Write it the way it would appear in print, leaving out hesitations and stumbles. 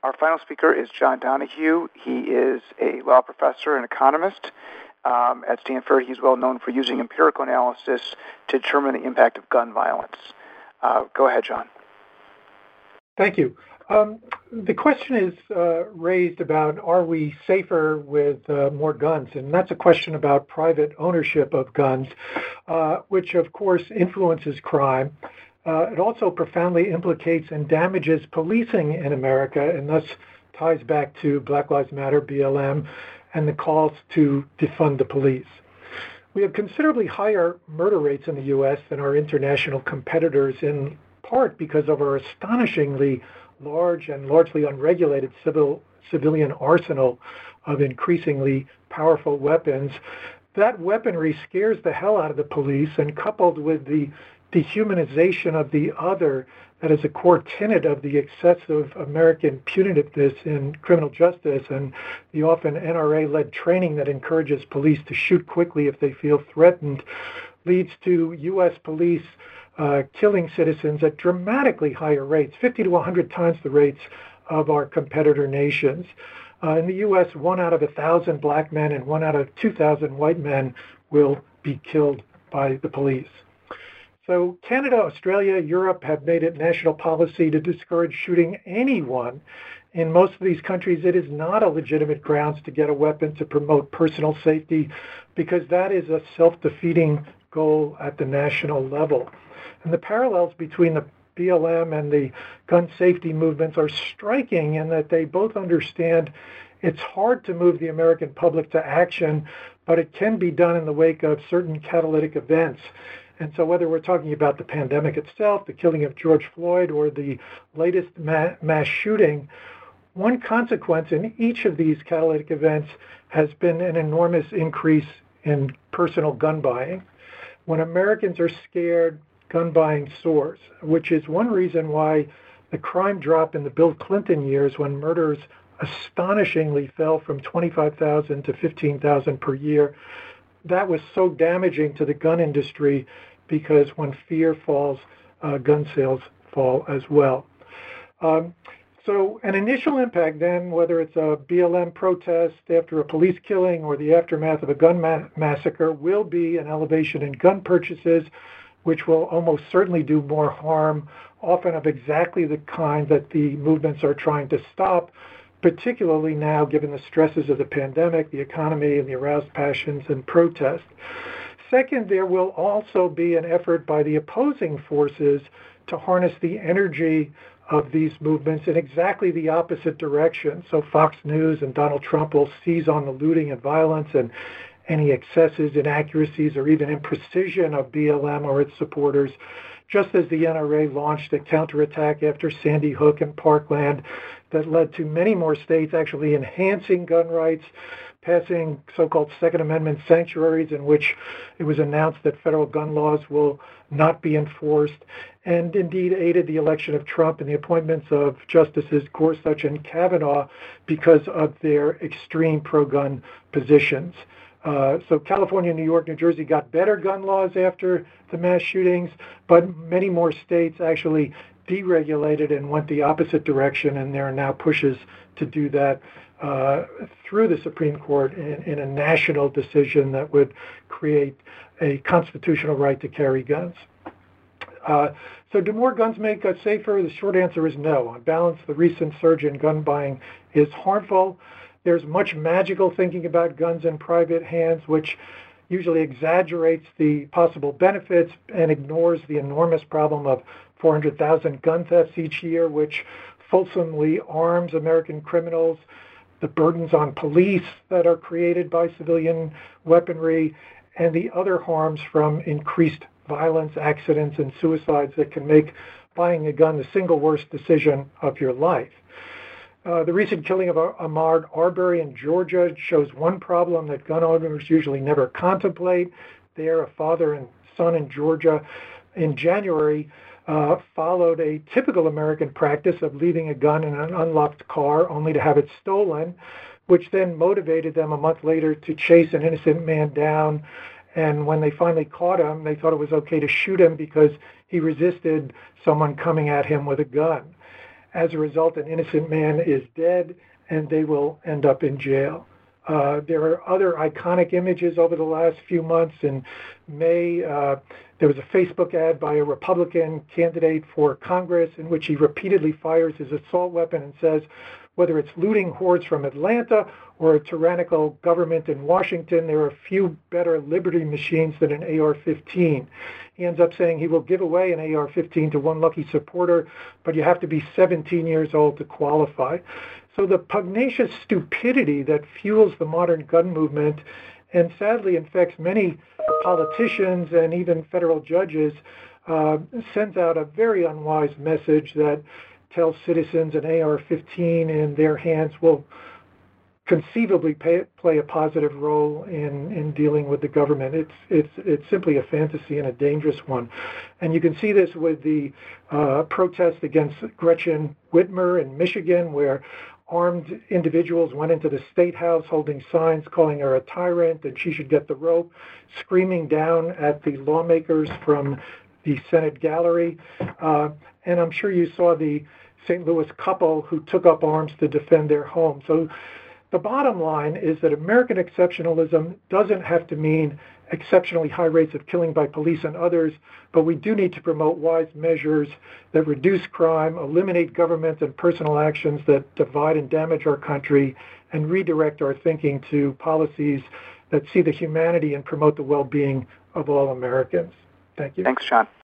Our final speaker is John Donahue. He is a law professor and economist at Stanford. He's well known for using empirical analysis to determine the impact of gun violence. Go ahead, John. Thank you. The question is raised about, are we safer with more guns? And that's a question about private ownership of guns, which of course influences crime. It also profoundly implicates and damages policing in America, and thus ties back to Black Lives Matter, BLM, and the calls to defund the police. We have considerably higher murder rates in the U.S. than our international competitors, in part because of our astonishingly large and largely unregulated civilian arsenal of increasingly powerful weapons. That weaponry scares the hell out of the police, and coupled with the dehumanization of the other, that is a core tenet of the excessive American punitiveness in criminal justice and the often NRA-led training that encourages police to shoot quickly if they feel threatened, leads to U.S. police killing citizens at dramatically higher rates, 50 to 100 times the rates of our competitor nations. In the U.S., 1 out of 1,000 black men and 1 out of 2,000 white men will be killed by the police. So Canada, Australia, Europe have made it national policy to discourage shooting anyone. In most of these countries, it is not a legitimate grounds to get a weapon to promote personal safety, because that is a self-defeating goal at the national level. And the parallels between the BLM and the gun safety movements are striking in that they both understand it's hard to move the American public to action, but it can be done in the wake of certain catalytic events. And so whether we're talking about the pandemic itself, the killing of George Floyd, or the latest mass shooting, one consequence in each of these catalytic events has been an enormous increase in personal gun buying. When Americans are scared, gun buying soars, which is one reason why the crime drop in the Bill Clinton years, when murders astonishingly fell from 25,000 to 15,000 per year, that was so damaging to the gun industry, because when fear falls, gun sales fall as well. So an initial impact then, whether it's a BLM protest after a police killing or the aftermath of a gun massacre, will be an elevation in gun purchases, which will almost certainly do more harm, often of exactly the kind that the movements are trying to stop, particularly now given the stresses of the pandemic, the economy, and the aroused passions and protest. Second, there will also be an effort by the opposing forces to harness the energy of these movements in exactly the opposite direction. So Fox News and Donald Trump will seize on the looting and violence and any excesses, inaccuracies, or even imprecision of BLM or its supporters, just as the NRA launched a counterattack after Sandy Hook and Parkland that led to many more states actually enhancing gun rights, passing so-called Second Amendment sanctuaries in which it was announced that federal gun laws will not be enforced, and indeed aided the election of Trump and the appointments of Justices Gorsuch and Kavanaugh because of their extreme pro-gun positions. So California, New York, New Jersey got better gun laws after the mass shootings, but many more states actually deregulated and went the opposite direction, and there are now pushes to do that through the Supreme Court in a national decision that would create a constitutional right to carry guns. So do more guns make us safer? The short answer is no. On balance, the recent surge in gun buying is harmful. There's much magical thinking about guns in private hands, which usually exaggerates the possible benefits and ignores the enormous problem of 400,000 gun thefts each year, which fulsomely arms American criminals, the burdens on police that are created by civilian weaponry, and the other harms from increased violence, accidents, and suicides that can make buying a gun the single worst decision of your life. The recent killing of Ahmaud Arbery in Georgia shows one problem that gun owners usually never contemplate. There, a father and son in Georgia in January followed a typical American practice of leaving a gun in an unlocked car only to have it stolen, which then motivated them a month later to chase an innocent man down. And when they finally caught him, they thought it was okay to shoot him because he resisted someone coming at him with a gun. As a result, an innocent man is dead, and they will end up in jail. There are other iconic images over the last few months. In May, there was a Facebook ad by a Republican candidate for Congress in which he repeatedly fires his assault weapon and says, whether it's looting hordes from Atlanta or a tyrannical government in Washington, there are few better liberty machines than an AR-15. He ends up saying he will give away an AR-15 to one lucky supporter, but you have to be 17 years old to qualify. So the pugnacious stupidity that fuels the modern gun movement and sadly infects many politicians and even federal judges sends out a very unwise message that tells citizens an AR-15 in their hands will conceivably play a positive role in dealing with the government. It's simply a fantasy and a dangerous one. And you can see this with the protest against Gretchen Whitmer in Michigan, where armed individuals went into the State House holding signs calling her a tyrant and she should get the rope, screaming down at the lawmakers from the Senate gallery. And I'm sure you saw the St. Louis couple who took up arms to defend their home. So the bottom line is that American exceptionalism doesn't have to mean exceptionally high rates of killing by police and others, but we do need to promote wise measures that reduce crime, eliminate government and personal actions that divide and damage our country, and redirect our thinking to policies that see the humanity and promote the well-being of all Americans. Thank you. Thanks, John.